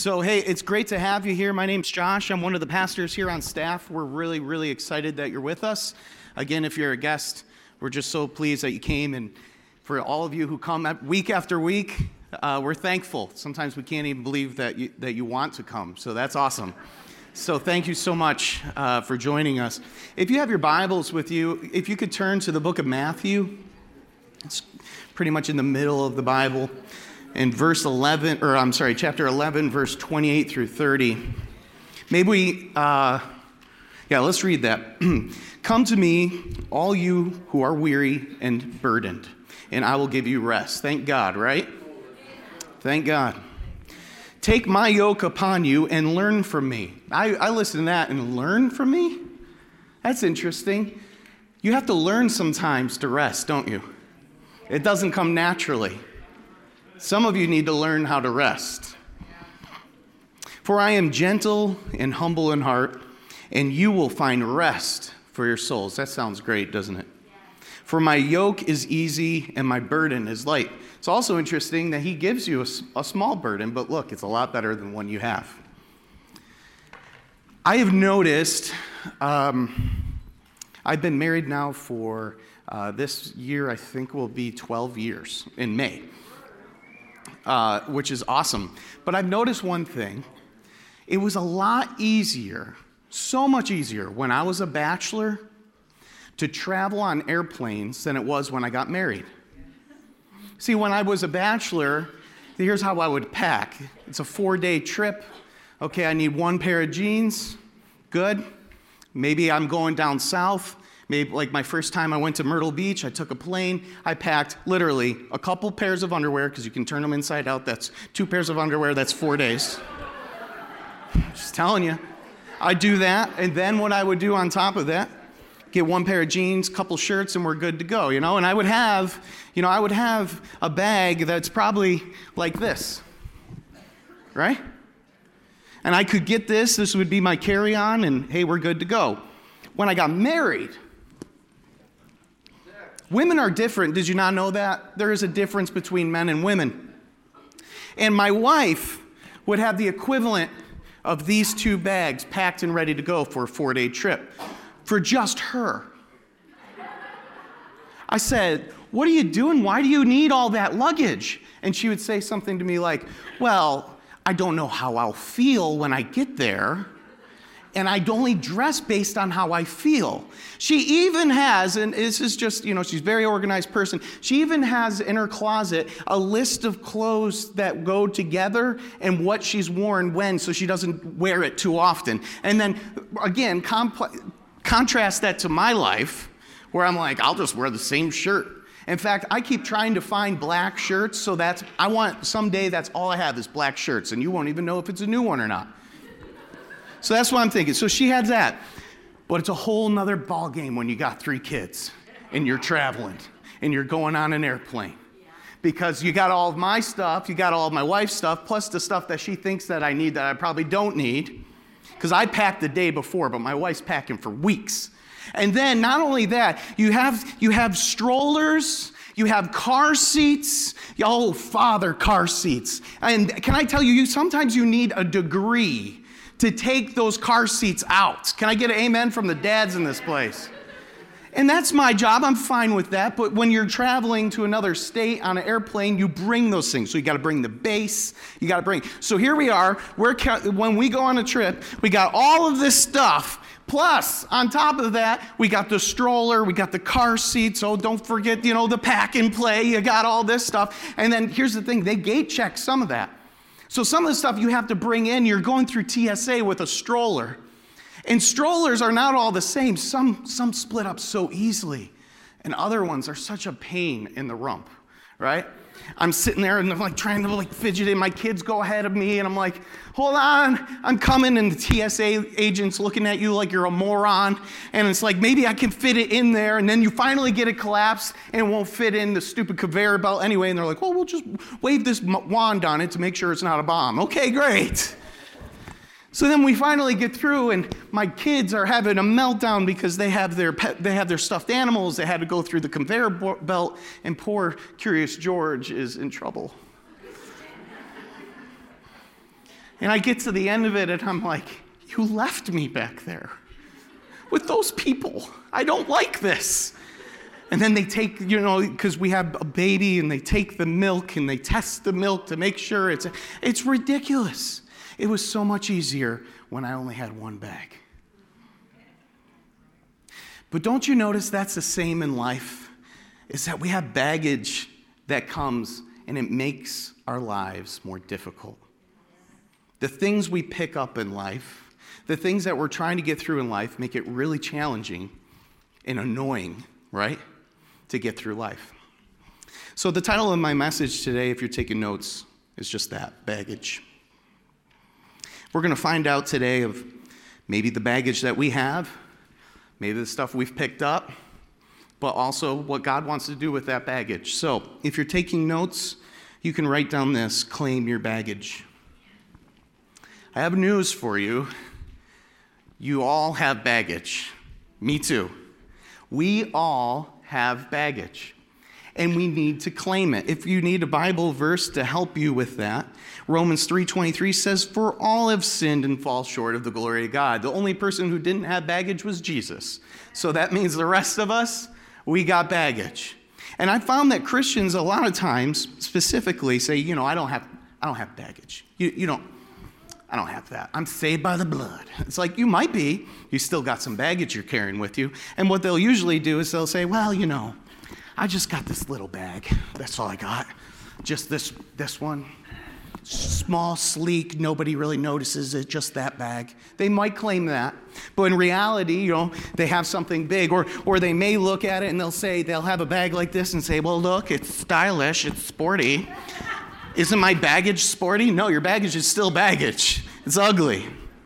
So, hey, it's great to have you here. My name's Josh. I'm one of the pastors here on staff. We're really, really excited that you're with us. Again, if you're a guest, we're just so pleased that you came. And for all of you who come week after week, we're thankful. Sometimes we can't even believe that you want to come. So that's awesome. So thank you so much for joining us. If you have your Bibles with you, if you could turn to the book of Matthew. It's pretty much in the middle of the Bible. In chapter 11, verse 28 through 30. Maybe let's read that. Come to me, all you who are weary and burdened, and I will give you rest. Thank God, right? Thank God. Take my yoke upon you and learn from me. I listen to that and learn from me? That's interesting. You have to learn sometimes to rest, don't you? It doesn't come naturally. Some of you need to learn how to rest. For I am gentle and humble in heart, and you will find rest for your souls. That sounds great, doesn't it? For my yoke is easy and my burden is light. It's also interesting that he gives you a small burden, but look, it's a lot better than one you have. I have noticed, I've been married now for this year, I think will be 12 years in May. Which is awesome. But I've noticed one thing. It was a lot easier, so much easier, when I was a bachelor to travel on airplanes than it was when I got married. See, when I was a bachelor, here's how I would pack. It's a 4-day trip. Okay, I need one pair of jeans. Good. Maybe I'm going down south. Maybe like my first time I went to Myrtle Beach, I took a plane. I packed literally a couple pairs of underwear because you can turn them inside out. That's 2 pairs of underwear. That's 4 days. Just telling you. I do that. And then what I would do on top of that, get 1 pair of jeans, couple shirts, and we're good to go, you know? And I would have a bag that's probably like this, right? And I could get this would be my carry-on, and hey, we're good to go. When I got married, women are different. Did you not know that? There is a difference between men and women. And my wife would have the equivalent of these 2 bags packed and ready to go for a 4-day trip for just her. I said, what are you doing? Why do you need all that luggage? And she would say something to me like, well, I don't know how I'll feel when I get there. And I'd only dress based on how I feel. She even has, and this is just, she's a very organized person. She even has in her closet a list of clothes that go together and what she's worn when, so she doesn't wear it too often. And then, again, contrast that to my life, where I'm like, I'll just wear the same shirt. In fact, I keep trying to find black shirts, so I want someday that's all I have is black shirts, and you won't even know if it's a new one or not. So that's what I'm thinking. So she had that. But it's a whole nother ball game when you got 3 kids and you're traveling and you're going on an airplane. Because you got all of my stuff, you got all of my wife's stuff, plus the stuff that she thinks that I need that I probably don't need. Because I packed the day before, but my wife's packing for weeks. And then not only that, you have strollers, you have car seats, car seats. And can I tell you, sometimes you need a degree to take those car seats out. Can I get an amen from the dads in this place? And that's my job. I'm fine with that. But when you're traveling to another state on an airplane, you bring those things. So you got to bring the base. You got to bring. So here we are. When we go on a trip, we got all of this stuff. Plus, on top of that, we got the stroller, we got the car seats. Oh, don't forget, the pack and play. You got all this stuff. And then here's the thing. They gate check some of that. So some of the stuff you have to bring in, you're going through TSA with a stroller. And strollers are not all the same. Some split up so easily. And other ones are such a pain in the rump, right? I'm sitting there and I'm like trying to fidget and my kids go ahead of me and I'm like, hold on, I'm coming, and the TSA agent's looking at you like you're a moron, and it's like, maybe I can fit it in there, and then you finally get it collapsed and it won't fit in the stupid conveyor belt anyway, and they're like, well, we'll just wave this wand on it to make sure it's not a bomb. Okay, great. So then we finally get through, and my kids are having a meltdown because they have their stuffed animals. They had to go through the conveyor belt, and poor Curious George is in trouble. And I get to the end of it and I'm like, you left me back there with those people. I don't like this. And then they take, because we have a baby, and they take the milk and they test the milk to make sure it's ridiculous. It was so much easier when I only had one bag. But don't you notice that's the same in life? Is that we have baggage that comes and it makes our lives more difficult. The things we pick up in life, the things that we're trying to get through in life, make it really challenging and annoying, right, to get through life. So the title of my message today, if you're taking notes, is just that, baggage. We're going to find out today of maybe the baggage that we have, maybe the stuff we've picked up, but also what God wants to do with that baggage. So if you're taking notes, you can write down this: claim your baggage. I have news for you. You all have baggage. Me too. We all have baggage, and we need to claim it. If you need a Bible verse to help you with that, Romans 3:23 says, "For all have sinned and fall short of the glory of God." The only person who didn't have baggage was Jesus. So that means the rest of us, we got baggage. And I found that Christians a lot of times specifically say, I don't have baggage. I don't have that. I'm saved by the blood. It's like, you might be. You still got some baggage you're carrying with you. And what they'll usually do is they'll say, well, I just got this little bag. That's all I got. Just this one. Small, sleek, nobody really notices it, just that bag. They might claim that. But in reality, they have something big. Or they may look at it and they'll have a bag like this and say, well, look, it's stylish, it's sporty. Isn't my baggage sporty? No, your baggage is still baggage. It's ugly.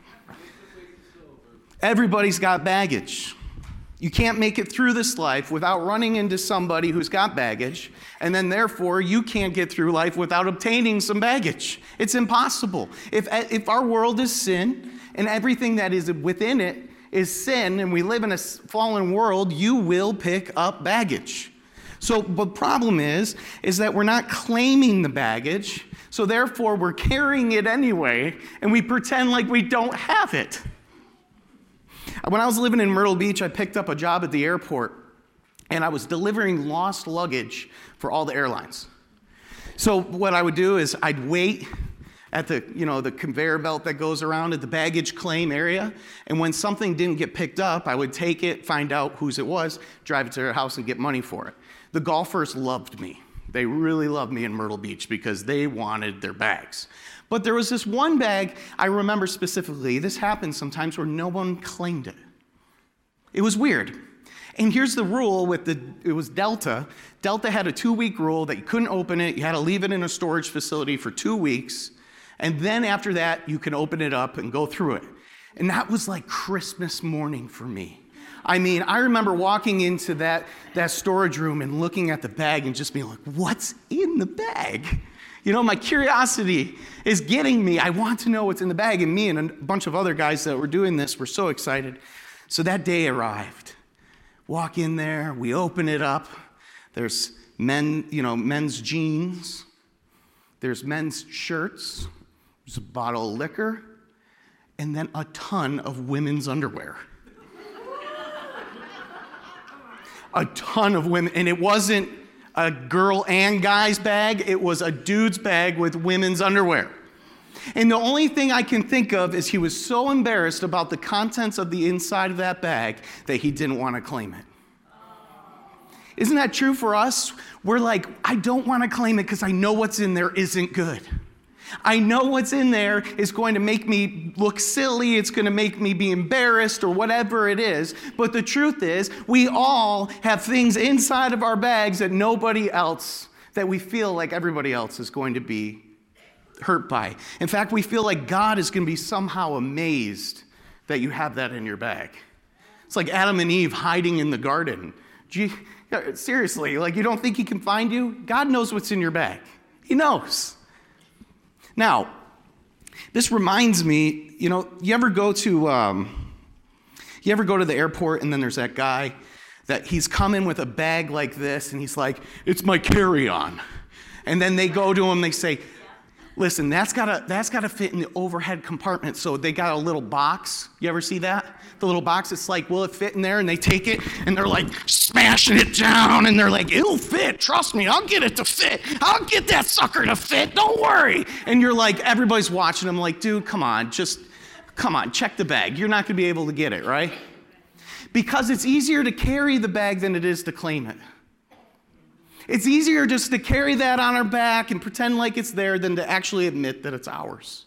Everybody's got baggage. You can't make it through this life without running into somebody who's got baggage, and then therefore you can't get through life without obtaining some baggage. It's impossible. If our world is sin and everything that is within it is sin, and we live in a fallen world, you will pick up baggage. So the problem is that we're not claiming the baggage, so therefore we're carrying it anyway, and we pretend like we don't have it. When I was living in Myrtle Beach, I picked up a job at the airport, and I was delivering lost luggage for all the airlines. So what I would do is I'd wait at the conveyor belt that goes around at the baggage claim area, and when something didn't get picked up, I would take it, find out whose it was, drive it to their house, and get money for it. The golfers loved me. They really loved me in Myrtle Beach because they wanted their bags. But there was this one bag I remember specifically. This happened sometimes where no one claimed it. It was weird. And here's the rule it was Delta. Delta had a 2-week rule that you couldn't open it. You had to leave it in a storage facility for 2 weeks. And then after that, you can open it up and go through it. And that was like Christmas morning for me. I remember walking into that storage room and looking at the bag and just being like, what's in the bag? My curiosity is getting me. I want to know what's in the bag. And me and a bunch of other guys that were doing this were so excited. So that day arrived. Walk in there, we open it up. There's men's jeans. There's men's shirts. There's a bottle of liquor. And then a ton of women's underwear. A ton of women, and it wasn't a girl and guy's bag, it was a dude's bag with women's underwear. And the only thing I can think of is he was so embarrassed about the contents of the inside of that bag that he didn't want to claim it. Isn't that true for us? We're like, I don't want to claim it because I know what's in there isn't good. I know what's in there is going to make me look silly, it's going to make me be embarrassed or whatever it is. But the truth is, we all have things inside of our bags that we feel like everybody else is going to be hurt by. In fact, we feel like God is going to be somehow amazed that you have that in your bag. It's like Adam and Eve hiding in the garden. Seriously, you don't think he can find you? God knows what's in your bag. He knows. Now, this reminds me, you ever go to the airport and then there's that guy that he's coming with a bag like this and he's like, it's my carry-on. And then they go to him, they say, Listen, that's gotta fit in the overhead compartment. So they got a little box. You ever see that? The little box, it's like, will it fit in there? And they take it and they're like smashing it down and they're like, it'll fit. Trust me, I'll get it to fit. I'll get that sucker to fit. Don't worry. And you're like, everybody's watching them like, dude, come on, check the bag. You're not gonna be able to get it, right? Because it's easier to carry the bag than it is to claim it. It's easier just to carry that on our back and pretend like it's there than to actually admit that it's ours.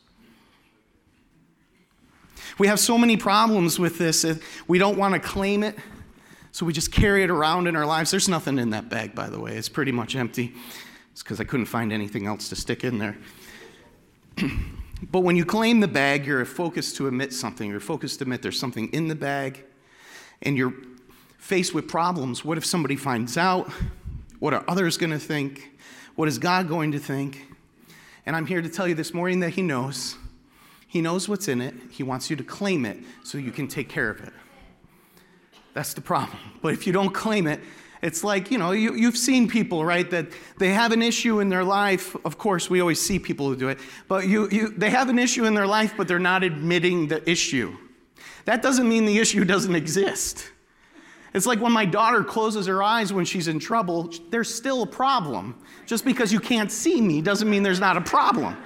We have so many problems with this. We don't want to claim it, so we just carry it around in our lives. There's nothing in that bag, by the way. It's pretty much empty. It's because I couldn't find anything else to stick in there. But when you claim the bag, you're focused to admit something. You're focused to admit there's something in the bag, and you're faced with problems. What if somebody finds out? What are others going to think? What is God going to think? And I'm here to tell you this morning that He knows. He knows what's in it. He wants you to claim it so you can take care of it. That's the problem. But if you don't claim it, it's like, you've seen people, right, that they have an issue in their life. Of course, we always see people who do it. But they have an issue in their life, but they're not admitting the issue. That doesn't mean the issue doesn't exist. It's like when my daughter closes her eyes when she's in trouble, there's still a problem. Just because you can't see me doesn't mean there's not a problem.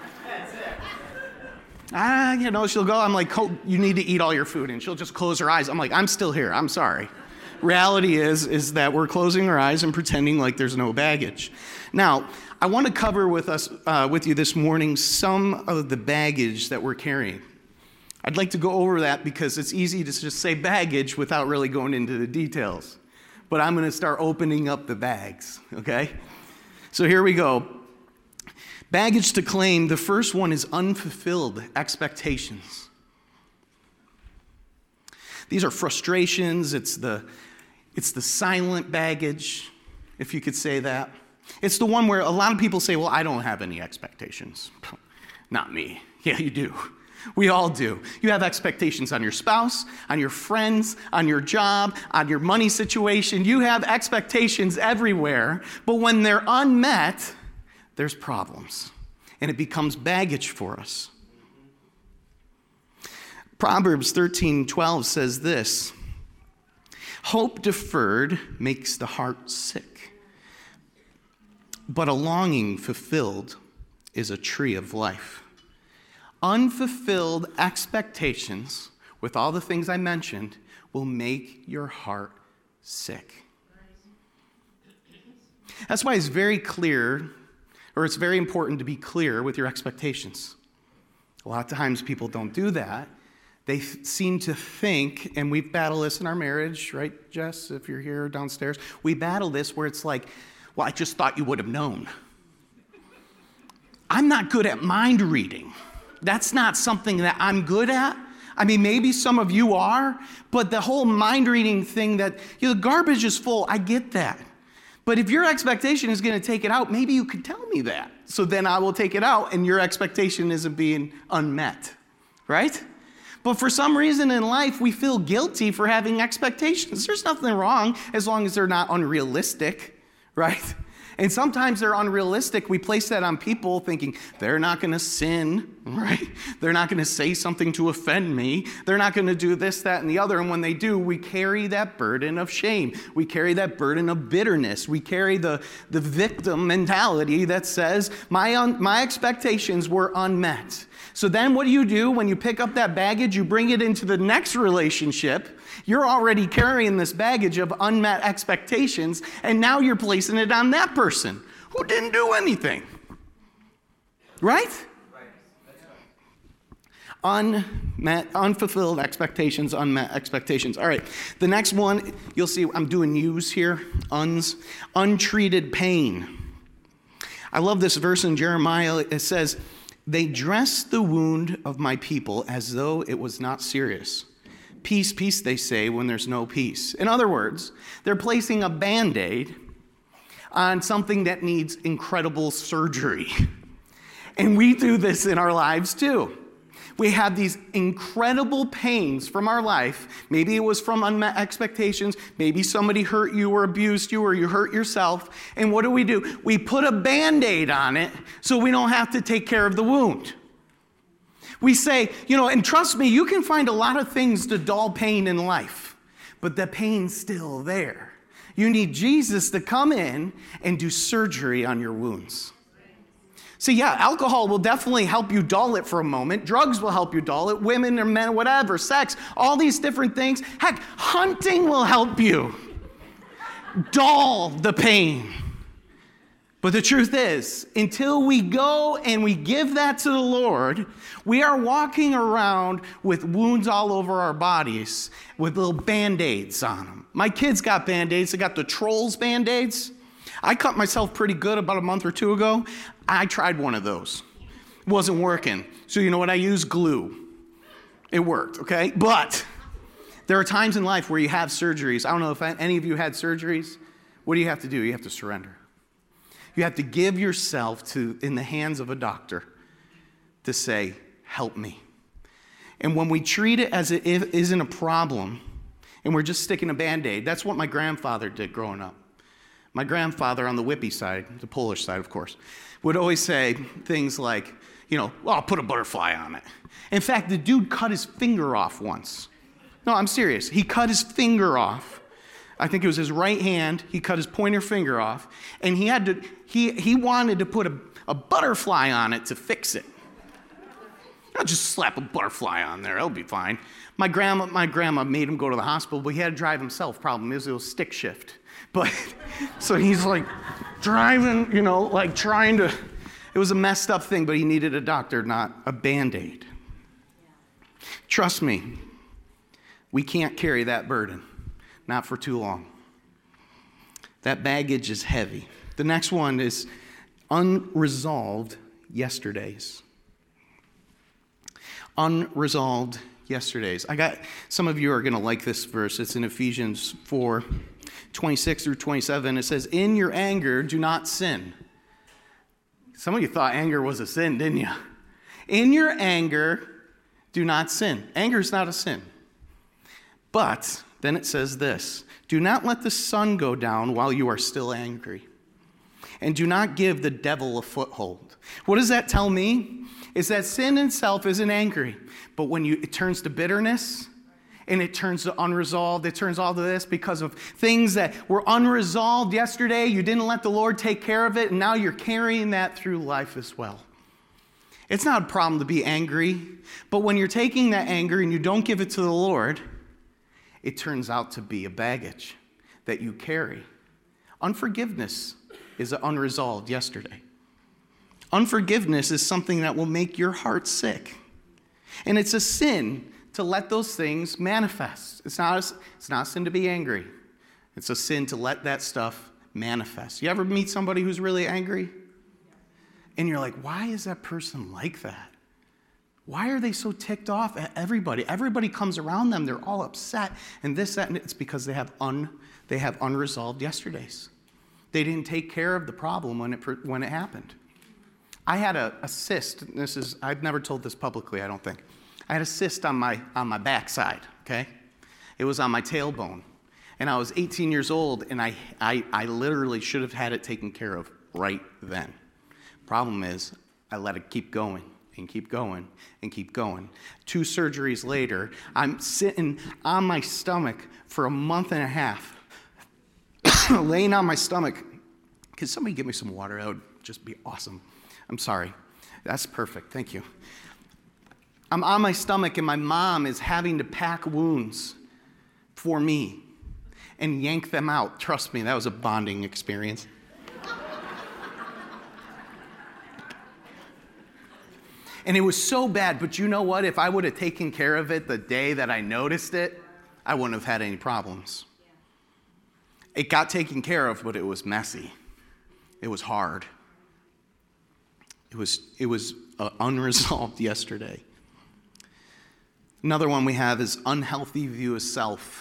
She'll go, I'm like, you need to eat all your food. And she'll just close her eyes. I'm like, I'm still here. I'm sorry. Reality is that we're closing our eyes and pretending like there's no baggage. Now, I want to cover with you this morning some of the baggage that we're carrying. I'd like to go over that because it's easy to just say baggage without really going into the details. But I'm going to start opening up the bags, okay? So here we go. Baggage to claim. The first one is unfulfilled expectations. These are frustrations. It's the silent baggage, if you could say that. It's the one where a lot of people say, well, I don't have any expectations. Not me. Yeah, you do. We all do. You have expectations on your spouse, on your friends, on your job, on your money situation. You have expectations everywhere, but when they're unmet, there's problems, and it becomes baggage for us. Proverbs 13:12 says this, hope deferred makes the heart sick, but a longing fulfilled is a tree of life. Unfulfilled expectations, with all the things I mentioned, will make your heart sick. That's why it's very clear, or it's very important to be clear with your expectations. A lot of times people don't do that. They seem to think, and we battle this in our marriage, right, Jess, if you're here downstairs, we battle this where it's like, well, I just thought you would have known. I'm not good at mind reading. That's not something that I'm good at. I mean, maybe some of you are, but the whole mind reading thing that, the garbage is full, I get that. But if your expectation is going to take it out, maybe you could tell me that. So then I will take it out and your expectation isn't being unmet, right? But for some reason in life, we feel guilty for having expectations. There's nothing wrong as long as they're not unrealistic, right? And sometimes they're unrealistic. We place that on people thinking they're not going to sin, right? They're not going to say something to offend me. They're not going to do this, that, and the other. And when they do, we carry that burden of shame. We carry that burden of bitterness. We carry the victim mentality that says, my expectations were unmet. So then what do? When you pick up that baggage, you bring it into the next relationship. You're already carrying this baggage of unmet expectations, and now you're placing it on that person who didn't do anything. Right? Unfulfilled expectations, unmet expectations. All right, the next one, you'll see I'm doing U's here. Untreated pain. I love this verse in Jeremiah. It says, they dress the wound of my people as though it was not serious. Peace, peace, they say, when there's no peace. In other words, they're placing a Band-Aid on something that needs incredible surgery. And we do this in our lives too. We have these incredible pains from our life. Maybe it was from unmet expectations. Maybe somebody hurt you or abused you or you hurt yourself. And what do? We put a Band-Aid on it so we don't have to take care of the wound. We say, and trust me, you can find a lot of things to dull pain in life, but the pain's still there. You need Jesus to come in and do surgery on your wounds. See, yeah, alcohol will definitely help you dull it for a moment. Drugs will help you dull it. Women or men, whatever, sex, all these different things. Heck, hunting will help you dull the pain. But the truth is, until we go and we give that to the Lord, we are walking around with wounds all over our bodies with little Band-Aids on them. My kids got Band-Aids. They got the Trolls Band-Aids. I cut myself pretty good about a month or two ago. I tried one of those. It wasn't working. So you know what? I used glue. It worked, okay? But there are times in life where you have surgeries. I don't know if any of you had surgeries. What do you have to do? You have to surrender. You have to give yourself in the hands of a doctor to say, help me. And when we treat it as it isn't a problem, and we're just sticking a Band-Aid, that's what my grandfather did growing up. My grandfather on the Whippy side, the Polish side, of course, would always say things like, well, I'll put a butterfly on it. In fact, the dude cut his finger off once. No, I'm serious. He cut his finger off. I think it was his right hand. He cut his pointer finger off, and he wanted to put a butterfly on it to fix it. I'll just slap a butterfly on there. It'll be fine. My grandma made him go to the hospital, but he had to drive himself. Problem is, it was stick shift. But so he's like driving, trying to. It was a messed up thing, but he needed a doctor, not a Band-Aid. Trust me, we can't carry that burden. Not for too long. That baggage is heavy. The next one is unresolved yesterdays. Unresolved yesterdays. Some of you are going to like this verse. It's in Ephesians 4, 26 through 27. It says, in your anger, do not sin. Some of you thought anger was a sin, didn't you? In your anger, do not sin. Anger is not a sin. But then it says this, do not let the sun go down while you are still angry, and do not give the devil a foothold. What does that tell me? Is that sin itself isn't angry, but when it turns to bitterness, and it turns to unresolved, it turns all to this because of things that were unresolved yesterday, you didn't let the Lord take care of it, and now you're carrying that through life as well. It's not a problem to be angry, but when you're taking that anger and you don't give it to the Lord, it turns out to be a baggage that you carry. Unforgiveness is unresolved yesterday. Unforgiveness is something that will make your heart sick. And it's a sin to let those things manifest. It's not a sin to be angry. It's a sin to let that stuff manifest. You ever meet somebody who's really angry? And you're like, why is that person like that? Why are they so ticked off at everybody? Everybody comes around them. They're all upset. And this, that, and it's because they have unresolved yesterdays. They didn't take care of the problem when it happened. I had a cyst. I've never told this publicly, I don't think. I had a cyst on my backside, okay? It was on my tailbone. And I was 18 years old, and I literally should have had it taken care of right then. Problem is, I let it keep going. And keep going, and keep going. 2 surgeries later, I'm sitting on my stomach for a month and a half, laying on my stomach. Can somebody give me some water? That would just be awesome. I'm sorry. That's perfect. Thank you. I'm on my stomach, and my mom is having to pack wounds for me and yank them out. Trust me, that was a bonding experience. And it was so bad, but you know what? If I would have taken care of it the day that I noticed it, I wouldn't have had any problems. It got taken care of, but it was messy. It was hard. It was unresolved yesterday. Another one we have is unhealthy view of self.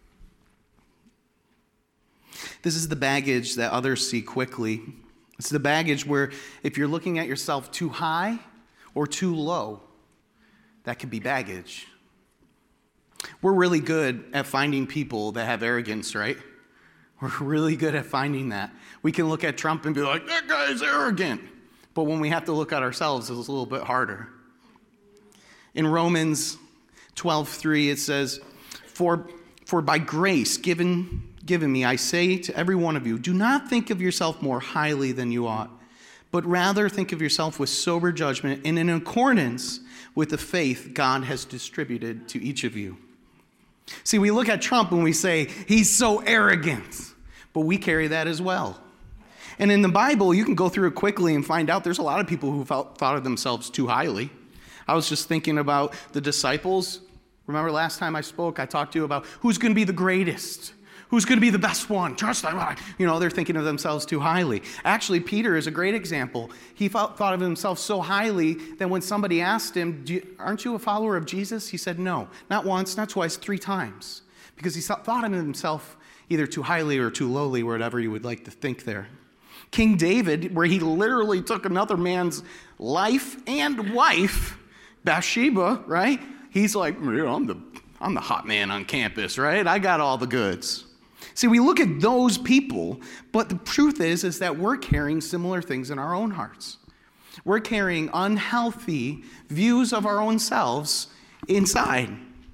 This is the baggage that others see quickly. It's the baggage where if you're looking at yourself too high or too low, that could be baggage. We're really good at finding people that have arrogance, right? We're really good at finding that. We can look at Trump and be like, that guy's arrogant. But when we have to look at ourselves, it's a little bit harder. In Romans 12:3, it says, For by grace given me, I say to every one of you, do not think of yourself more highly than you ought, but rather think of yourself with sober judgment and in accordance with the faith God has distributed to each of you. See, we look at Trump and we say, he's so arrogant, but we carry that as well. And in the Bible, you can go through it quickly and find out there's a lot of people who thought of themselves too highly. I was just thinking about the disciples. Remember last time I spoke, I talked to you about who's going to be the greatest? Who's going to be the best one? They're thinking of themselves too highly. Actually, Peter is a great example. He thought of himself so highly that when somebody asked him, aren't you a follower of Jesus? He said no. Not once, not twice, 3 times. Because he thought of himself either too highly or too lowly, whatever you would like to think there. King David, where he literally took another man's life and wife, Bathsheba, right? He's like, I'm the hot man on campus, right? I got all the goods. See, we look at those people, but the truth is that we're carrying similar things in our own hearts. We're carrying unhealthy views of our own selves inside.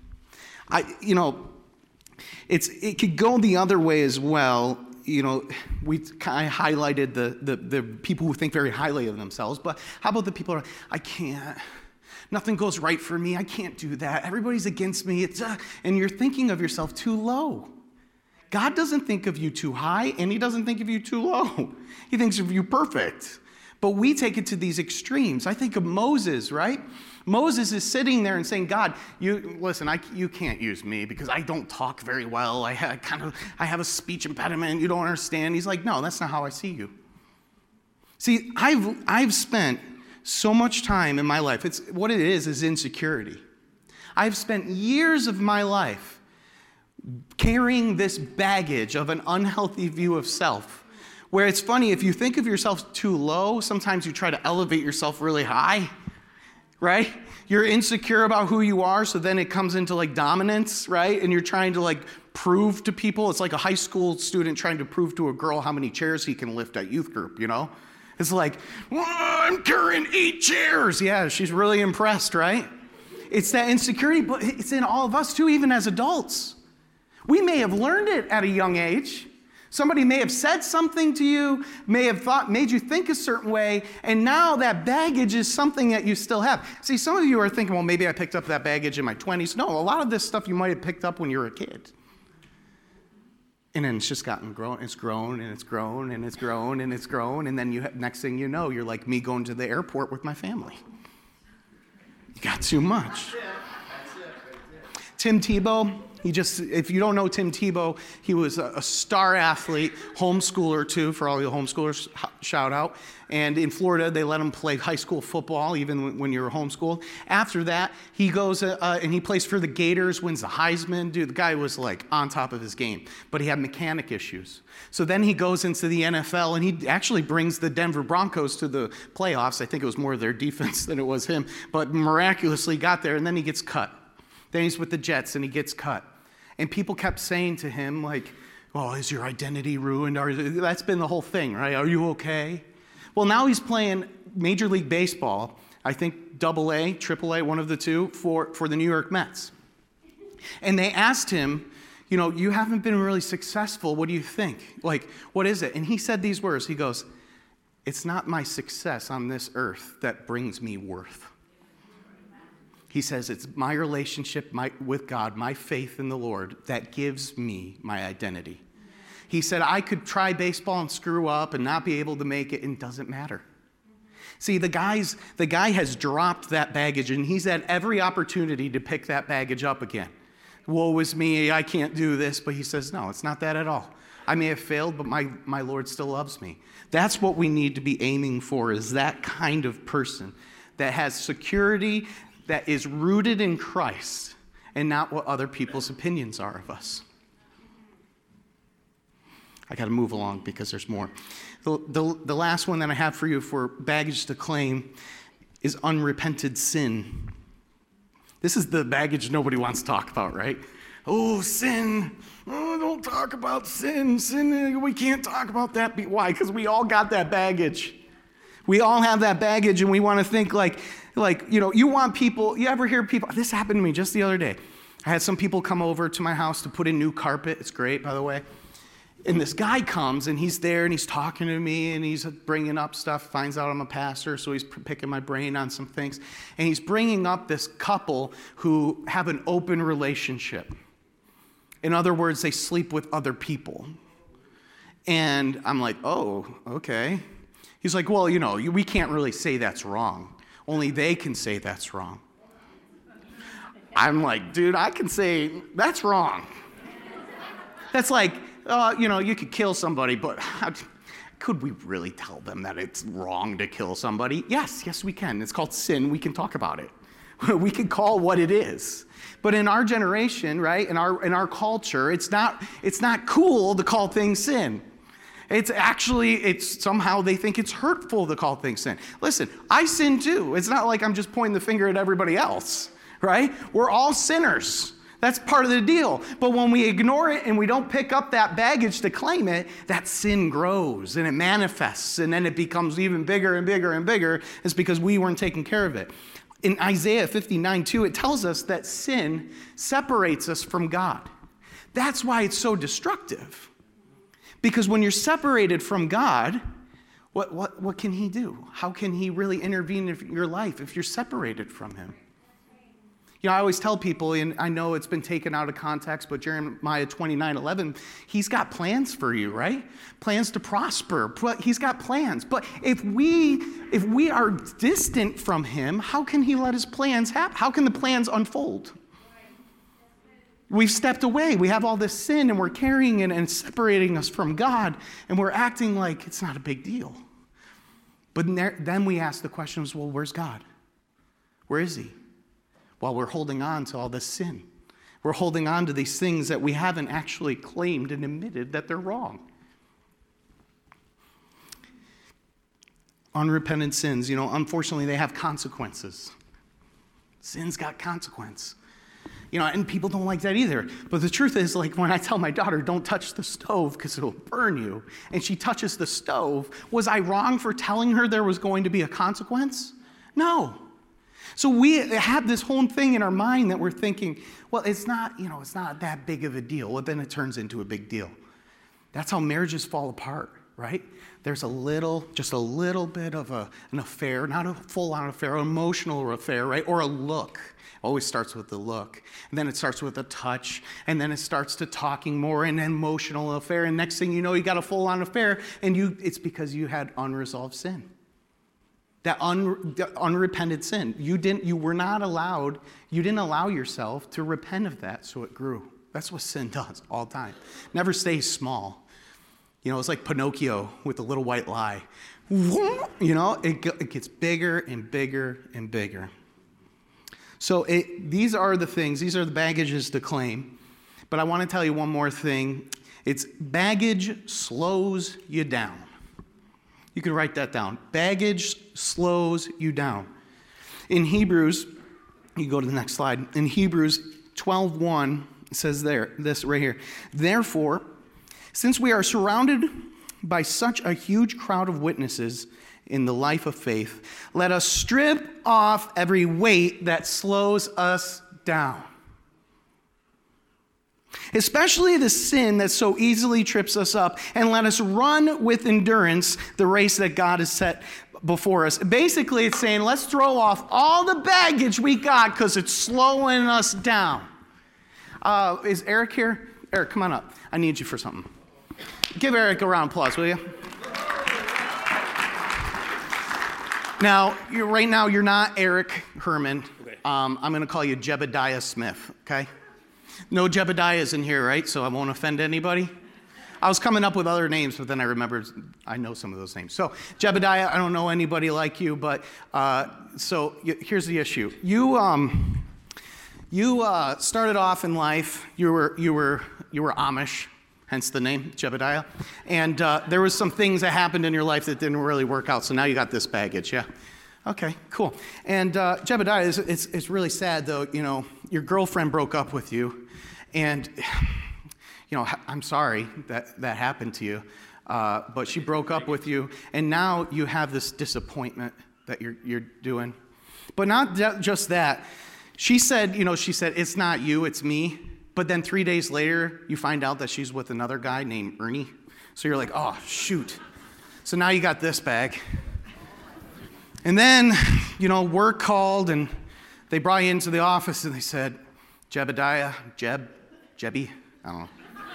It could go the other way as well. We kind of highlighted the people who think very highly of themselves, but how about the people who are, I can't. Nothing goes right for me. I can't do that. Everybody's against me. And you're thinking of yourself too low. God doesn't think of you too high, and he doesn't think of you too low. He thinks of you perfect. But we take it to these extremes. I think of Moses, right? Moses is sitting there and saying, God, you can't use me because I don't talk very well. I have a speech impediment. You don't understand. He's like, no, that's not how I see you. See, I've spent so much time in my life. What it is insecurity. I've spent years of my life carrying this baggage of an unhealthy view of self, where it's funny, if you think of yourself too low, sometimes you try to elevate yourself really high, right? You're insecure about who you are, so then it comes into like dominance, right? And you're trying to like prove to people. It's like a high school student trying to prove to a girl how many chairs he can lift at youth group, It's like, I'm carrying 8 chairs. Yeah, she's really impressed, right? It's that insecurity, but it's in all of us too, even as adults. We may have learned it at a young age. Somebody may have said something to you, may have made you think a certain way, and now that baggage is something that you still have. See, some of you are thinking, well, maybe I picked up that baggage in my 20s. No, a lot of this stuff you might have picked up when you were a kid. And then it's just grown, it's grown, and it's grown, and it's grown, and it's grown, and then next thing you know, you're like me going to the airport with my family. You got too much. Tim Tebow, if you don't know Tim Tebow, he was a star athlete, homeschooler too, for all you homeschoolers, shout out. And in Florida, they let him play high school football, even when you were homeschooled. After that, he goes and he plays for the Gators, wins the Heisman. Dude, the guy was like on top of his game, but he had mechanic issues. So then he goes into the NFL, and he actually brings the Denver Broncos to the playoffs. I think it was more their defense than it was him, but miraculously got there, and then he gets cut. Then he's with the Jets, and he gets cut. And people kept saying to him, like, oh, is your identity ruined? That's been the whole thing, right? Are you okay? Well, now he's playing Major League Baseball, I think AA, AAA, one of the two, for the New York Mets. And they asked him, you haven't been really successful. What do you think? Like, what is it? And he said these words. He goes, it's not my success on this earth that brings me worth. He says, it's my relationship with God, my faith in the Lord, that gives me my identity. He said, I could try baseball and screw up and not be able to make it, and it doesn't matter. See, the guy has dropped that baggage, and he's had every opportunity to pick that baggage up again. Woe is me, I can't do this. But he says, no, it's not that at all. I may have failed, but my Lord still loves me. That's what we need to be aiming for, is that kind of person that has security, that is rooted in Christ and not what other people's opinions are of us. I got to move along because there's more. The last one that I have for you for baggage to claim is unrepented sin. This is the baggage nobody wants to talk about, right? Oh, sin. Oh, don't talk about sin. Sin, we can't talk about that. Why? Because we all got that baggage. We all have that baggage, and we want to think like, you want people, you ever hear people, this happened to me just the other day. I had some people come over to my house to put in new carpet. It's great, by the way. And this guy comes, and he's there, and he's talking to me, and he's bringing up stuff, finds out I'm a pastor, so he's picking my brain on some things. And he's bringing up this couple who have an open relationship. In other words, they sleep with other people. And I'm like, oh, okay. He's like, well, we can't really say that's wrong. Only they can say that's wrong. I'm like, dude, I can say that's wrong. That's like, you could kill somebody, but could we really tell them that it's wrong to kill somebody? Yes, we can. It's called sin. We can talk about it. We can call what it is. But in our generation, right, in our culture, it's not cool to call things sin. It's somehow they think it's hurtful to call things sin. Listen, I sin too. It's not like I'm just pointing the finger at everybody else, right? We're all sinners. That's part of the deal. But when we ignore it and we don't pick up that baggage to claim it, that sin grows and it manifests, and then it becomes even bigger and bigger and bigger. It's because we weren't taking care of it. In Isaiah 59:2, it tells us that sin separates us from God. That's why it's so destructive. Because when you're separated from God, what can he do? How can he really intervene in your life if you're separated from him? I always tell people, and I know it's been taken out of context, but Jeremiah 29:11, he's got plans for you, right? Plans to prosper. He's got plans. But if we are distant from him, how can he let his plans happen? How can the plans unfold? We've stepped away. We have all this sin, and we're carrying it and separating us from God, and we're acting like it's not a big deal. But then we ask the questions, well, where's God? Where is he? Well, we're holding on to all this sin. We're holding on to these things that we haven't actually claimed and admitted that they're wrong. Unrepentant sins, unfortunately, they have consequences. Sin's got consequence. And people don't like that either. But the truth is, like when I tell my daughter, don't touch the stove because it'll burn you, and she touches the stove, was I wrong for telling her there was going to be a consequence? No. So we have this whole thing in our mind that we're thinking, well, it's not that big of a deal. Well, then it turns into a big deal. That's how marriages fall apart, right? There's just a little bit of an affair, not a full-on affair, an emotional affair, right? Or a look. Always starts with the look. And then it starts with a touch. And then it starts to talking more, and an emotional affair. And next thing you know, you got a full-on affair, and it's because you had unresolved sin. That unrepented sin. You didn't allow yourself to repent of that, so it grew. That's what sin does all the time. Never stays small. It's like Pinocchio with the little white lie. It gets bigger and bigger and bigger. So these are the things, these are the baggages to claim. But I want to tell you one more thing. It's baggage slows you down. You can write that down. Baggage slows you down. In Hebrews, you go to the next slide. In Hebrews 12:1, it says this right here. Therefore, since we are surrounded by such a huge crowd of witnesses in the life of faith, let us strip off every weight that slows us down. Especially the sin that so easily trips us up, and let us run with endurance the race that God has set before us. Basically, it's saying, let's throw off all the baggage we got because it's slowing us down. Is Eric here? Eric, come on up. I need you for something. Give Eric a round of applause, will you? Now, you're not Eric Herman. Okay. I'm going to call you Jebediah Smith, okay? No Jebediahs in here, right? So I won't offend anybody. I was coming up with other names, but then I remembered I know some of those names. So Jebediah, I don't know anybody like you, but here's the issue. You started off in life. You were Amish, hence the name Jebediah. And there was some things that happened in your life that didn't really work out. So now you got this baggage, yeah. Okay, cool. And Jebediah, it's really sad, though, your girlfriend broke up with you, and, I'm sorry that happened to you, but she broke up with you, and now you have this disappointment that you're doing. But not just that. She said, it's not you, it's me. But then 3 days later, you find out that she's with another guy named Ernie. So you're like, oh, shoot. So now you got this bag. And then, work called, and they brought you into the office, and they said, Jebediah, Jebby, I don't know.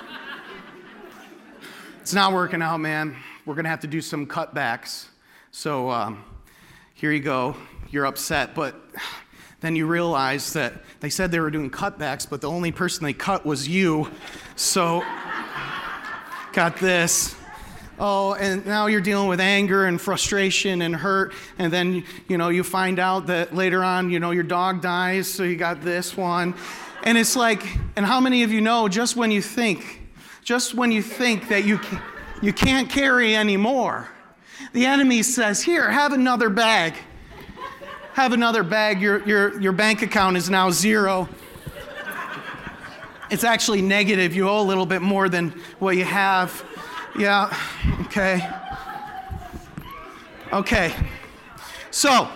It's not working out, man. We're going to have to do some cutbacks. So here you go. You're upset, but then you realize that they said they were doing cutbacks, but the only person they cut was you. So, got this. Oh, and now you're dealing with anger and frustration and hurt, and then, you find out that later on, your dog dies, so you got this one. And it's like, and how many of you know, just when you think that you can't carry anymore, the enemy says, here, have another bag. Have another bag. Your bank account is now zero. It's actually negative. You owe a little bit more than what you have. Yeah, okay. Okay. So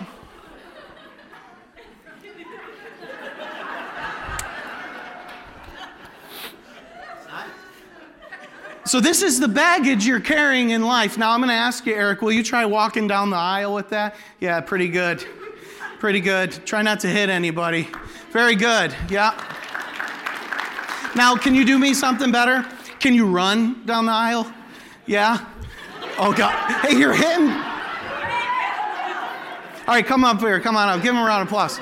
this is the baggage you're carrying in life. Now I'm going to ask you, Eric, will you try walking down the aisle with that? Yeah, pretty good. Pretty good. Try not to hit anybody. Very good. Yeah. Now, can you do me something better? Can you run down the aisle? Yeah? Oh, God. Hey, you're hitting. All right, come up here. Come on up. Give him a round of applause.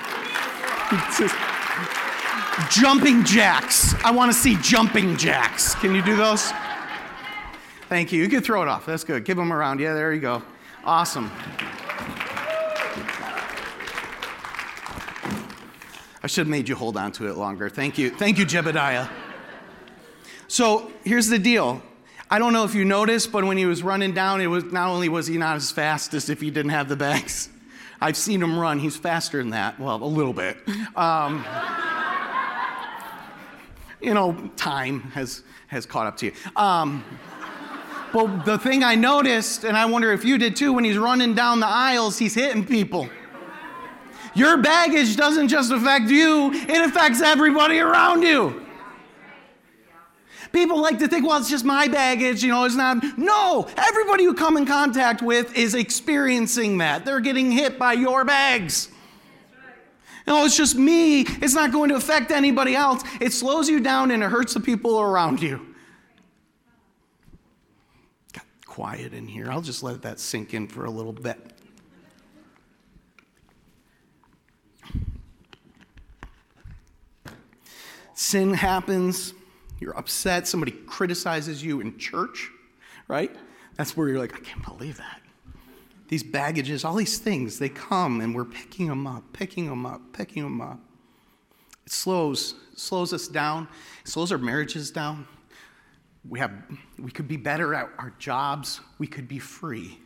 Jumping jacks. I want to see jumping jacks. Can you do those? Thank you. You can throw it off. That's good. Give him a round. Yeah, there you go. Awesome. I should have made you hold on to it longer. Thank you. Thank you, Jebediah. So here's the deal. I don't know if you noticed, but when he was running down, it was not only was he not as fast as if he didn't have the bags. I've seen him run. He's faster than that. Well, a little bit. Time has caught up to you. But the thing I noticed, and I wonder if you did too, when he's running down the aisles, he's hitting people. Your baggage doesn't just affect you, it affects everybody around you. People like to think, well, it's just my baggage, it's not. No, everybody you come in contact with is experiencing that. They're getting hit by your bags. It's just me. It's not going to affect anybody else. It slows you down and it hurts the people around you. Got quiet in here. I'll just let that sink in for a little bit. Sin happens. You're upset. Somebody criticizes you in church, right? That's where you're like, I can't believe that. These baggages, all these things, they come and we're picking them up. It slows us down. It slows our marriages down. We could be better at our jobs. We could be free.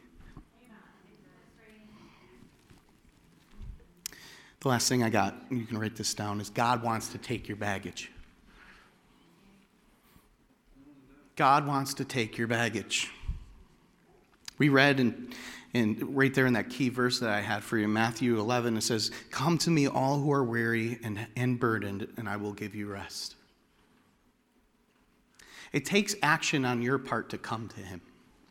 The last thing I got, you can write this down, is God wants to take your baggage. God wants to take your baggage. We read and right there in that key verse that I had for you, Matthew 11, it says, "Come to me all who are weary and burdened, and I will give you rest." It takes action on your part to come to him.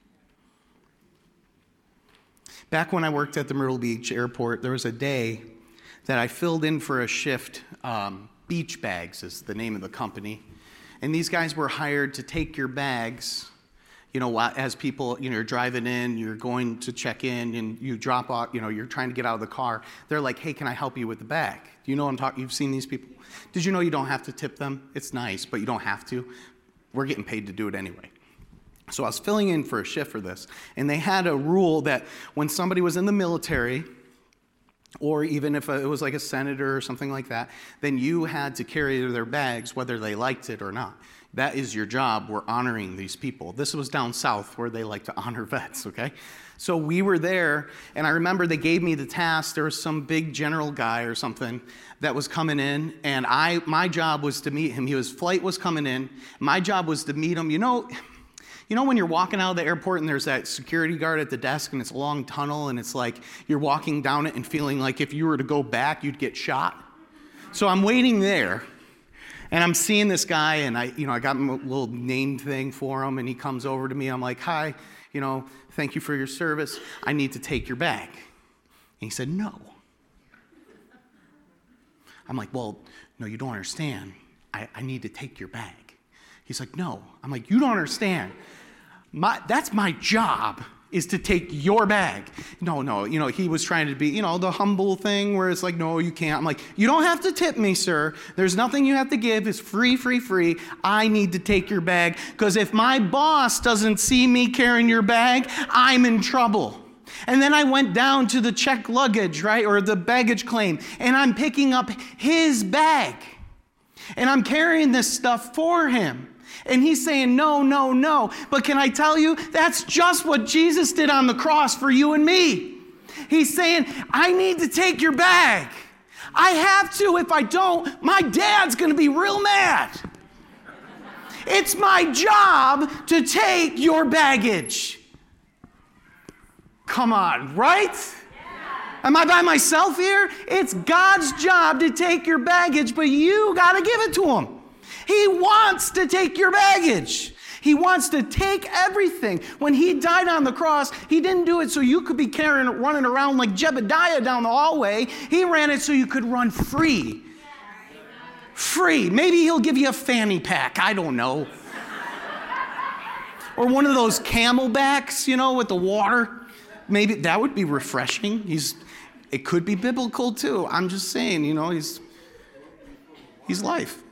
Back when I worked at the Myrtle Beach Airport, there was a day that I filled in for a shift. Beach Bags is the name of the company. And these guys were hired to take your bags, as people, you're driving in, you're going to check in, and you drop off, you're trying to get out of the car. They're like, hey, can I help you with the bag? Do you know what I'm talking? You've seen these people? Did you know you don't have to tip them? It's nice, but you don't have to. We're getting paid to do it anyway. So I was filling in for a shift for this, and they had a rule that when somebody was in the military or even if it was like a senator or something like that, then you had to carry their bags whether they liked it or not. That is your job. We're honoring these people. This was down south where they like to honor vets, okay? So we were there, and I remember they gave me the task. There was some big general guy or something that was coming in, and my job was to meet him. His flight was coming in. My job was to meet him. You know when you're walking out of the airport and there's that security guard at the desk and it's a long tunnel and it's like you're walking down it and feeling like if you were to go back, you'd get shot? So I'm waiting there. And I'm seeing this guy, and I got him a little name thing for him, and he comes over to me. I'm like, hi, thank you for your service. I need to take your bag. And he said, no. I'm like, well, no, you don't understand. I need to take your bag. He's like, no. I'm like, you don't understand. That's my job, is to take your bag. No, he was trying to be, the humble thing where it's like, no, you can't. I'm like, you don't have to tip me, sir. There's nothing you have to give. It's free, free, free. I need to take your bag because if my boss doesn't see me carrying your bag, I'm in trouble. And then I went down to the checked luggage, right, or the baggage claim, and I'm picking up his bag. And I'm carrying this stuff for him. And he's saying, no, no, no. But can I tell you, that's just what Jesus did on the cross for you and me. He's saying, I need to take your bag. I have to. If I don't, my dad's going to be real mad. It's my job to take your baggage. Come on, right? Am I by myself here? It's God's job to take your baggage, but you got to give it to him. He wants to take your baggage. He wants to take everything. When he died on the cross, he didn't do it so you could be running around like Jebediah down the hallway. He ran it so you could run free. Free. Maybe he'll give you a fanny pack. I don't know. Or one of those camelbacks, with the water. Maybe that would be refreshing. It could be biblical too. I'm just saying, he's life.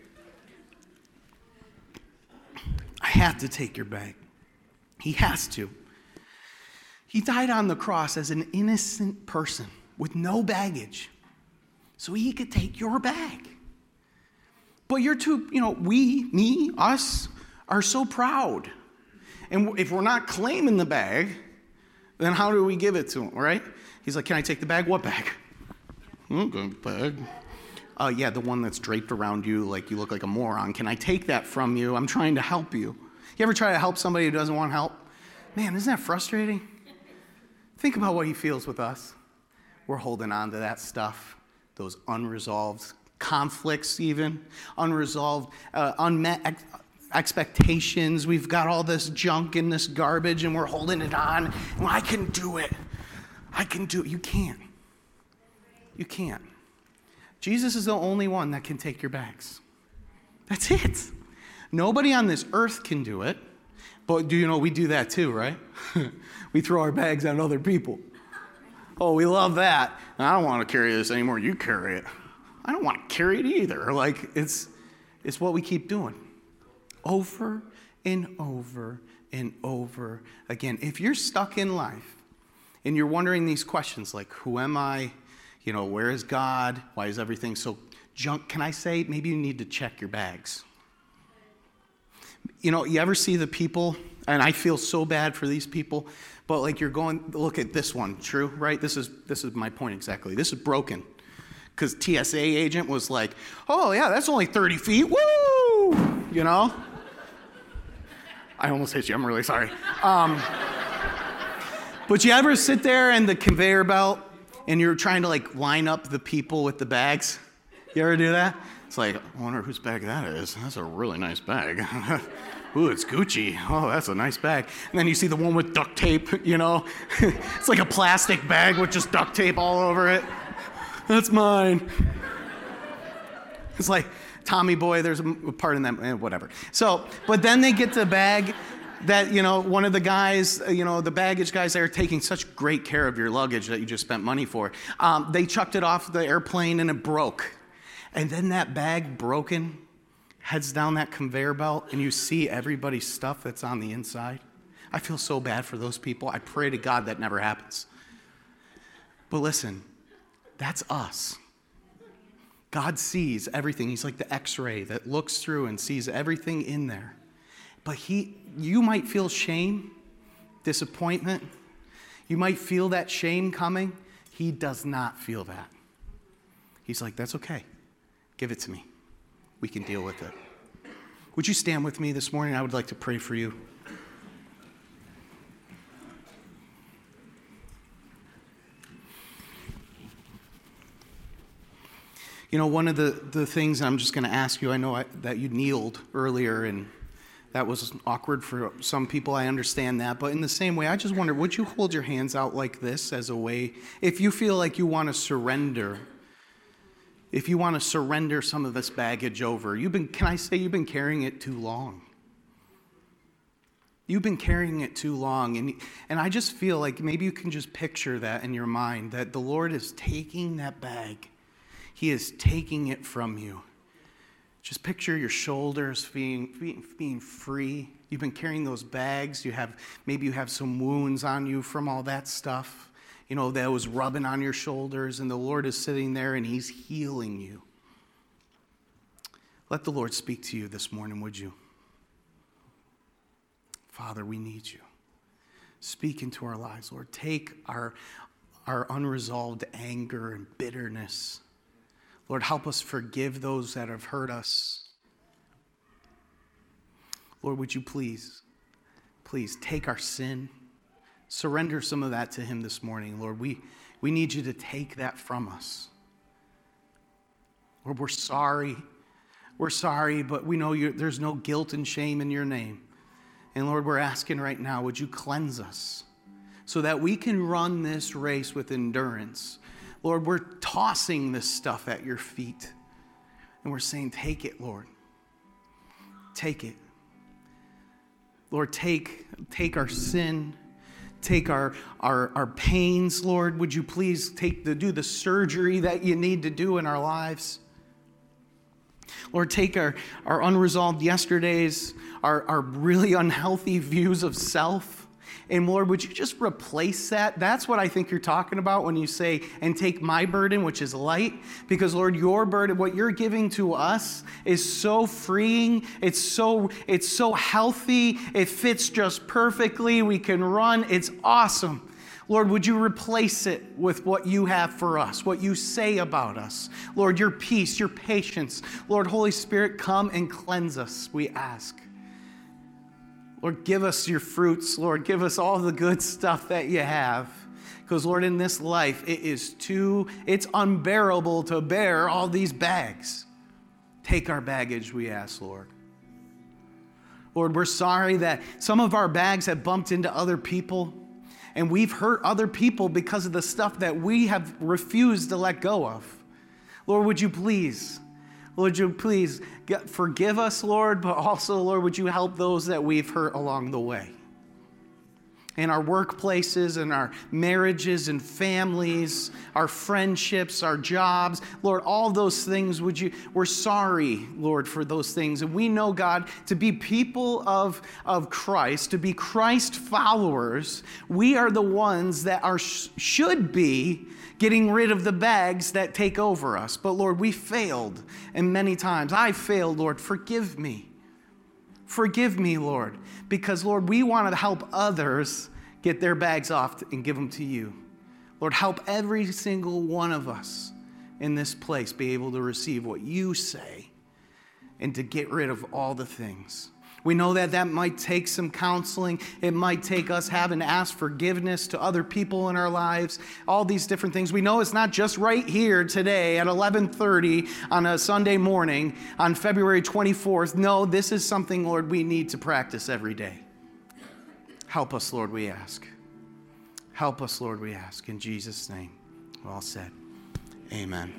I have to take your bag. He has to. He died on the cross as an innocent person with no baggage so he could take your bag. But you're too, us, are so proud. And if we're not claiming the bag, then how do we give it to him, right? He's like, can I take the bag? What bag? Okay, bag. Yeah, the one that's draped around you like you look like a moron. Can I take that from you? I'm trying to help you. You ever try to help somebody who doesn't want help? Man, isn't that frustrating? Think about what he feels with us. We're holding on to that stuff, those unresolved conflicts even, unresolved, unmet expectations. We've got all this junk and this garbage, and we're holding it on. Well, I can do it. I can do it. You can't. You can't. Jesus is the only one that can take your bags. That's it. Nobody on this earth can do it. But do you know we do that too, right? We throw our bags on other people. Oh, we love that. I don't want to carry this anymore. You carry it. I don't want to carry it either. Like, it's what we keep doing. Over and over and over again. If you're stuck in life and you're wondering these questions like, who am I? Where is God? Why is everything so junk? Can I say maybe you need to check your bags? You ever see the people, and I feel so bad for these people, but like you're going, look at this one, true, right? This is my point exactly. This is broken. Because TSA agent was like, oh yeah, that's only 30 feet, woo! I almost hit you, I'm really sorry. But you ever sit there in the conveyor belt and you're trying to line up the people with the bags? You ever do that? It's like, I wonder whose bag that is. That's a really nice bag. Ooh, it's Gucci. Oh, that's a nice bag. And then you see the one with duct tape, It's like a plastic bag with just duct tape all over it. That's mine. It's like, Tommy Boy, there's a part in that, whatever. So, but then they get the bag that, one of the guys, the baggage guys there are taking such great care of your luggage that you just spent money for. They chucked it off the airplane and it broke. And then that bag broken heads down that conveyor belt and you see everybody's stuff that's on the inside. I feel so bad for those people. I pray to God that never happens. But listen, That's us. God sees everything. He's like the X-ray that looks through and sees everything in there. But you might feel shame, disappointment. You might feel that shame coming. He does not feel that. He's like, that's okay. Give it to me. We can deal with it. Would you stand with me this morning? I would like to pray for you. You know, one of the things I'm just going to ask you, I know that you kneeled earlier, and that was awkward for some people. I understand that. But in the same way, I just wonder, would you hold your hands out like this as a way, if you feel like you want to surrender, if you want to surrender some of this baggage over? Can I say you've been carrying it too long? You've been carrying it too long. And I just feel like maybe you can just picture that in your mind, that the Lord is taking that bag. He is taking it from you. Just picture your shoulders being free. You've been carrying those bags. Maybe you have some wounds on you from all that stuff. You know, that was rubbing on your shoulders, and the Lord is sitting there and He's healing you. Let the Lord speak to you this morning, would you? Father, we need you. Speak into our lives, Lord. Take our unresolved anger and bitterness. Lord, help us forgive those that have hurt us. Lord, would you please take our sin, surrender some of that to Him this morning. Lord, we need you to take that from us. Lord, we're sorry. We're sorry, but we know there's no guilt and shame in your name. And Lord, we're asking right now, would you cleanse us so that we can run this race with endurance? Lord, we're tossing this stuff at your feet. And we're saying, take it, Lord. Take it. Lord, take our sin. Take our pains, Lord. Would you please do the surgery that you need to do in our lives? Lord, take our unresolved yesterdays, our really unhealthy views of self. And Lord, would you just replace that? That's what I think you're talking about when you say, and take my burden, which is light. Because Lord, your burden, what you're giving to us is so freeing. It's so healthy. It fits just perfectly. We can run. It's awesome. Lord, would you replace it with what you have for us, what you say about us? Lord, your peace, your patience. Lord, Holy Spirit, come and cleanse us, we ask. Lord, give us your fruits. Lord, give us all the good stuff that you have. Because, Lord, in this life, it's unbearable to bear all these bags. Take our baggage, we ask, Lord. Lord, we're sorry that some of our bags have bumped into other people, and we've hurt other people because of the stuff that we have refused to let go of. Lord, would you please forgive us, Lord, but also, Lord, would you help those that we've hurt along the way? In our workplaces, in our marriages and families, our friendships, our jobs, Lord, all those things, we're sorry, Lord, for those things. And we know, God, to be people of Christ, to be Christ followers, we are the ones that should be getting rid of the bags that take over us. But Lord, we failed, and many times I failed, Lord, forgive me. Forgive me, Lord, because, Lord, we want to help others get their bags off and give them to you. Lord, help every single one of us in this place be able to receive what you say and to get rid of all the things. We know that might take some counseling. It might take us having to ask forgiveness to other people in our lives, all these different things. We know it's not just right here today at 11:30 on a Sunday morning on February 24th. No, this is something, Lord, we need to practice every day. Help us, Lord, we ask. Help us, Lord, we ask. In Jesus' name, all said, amen.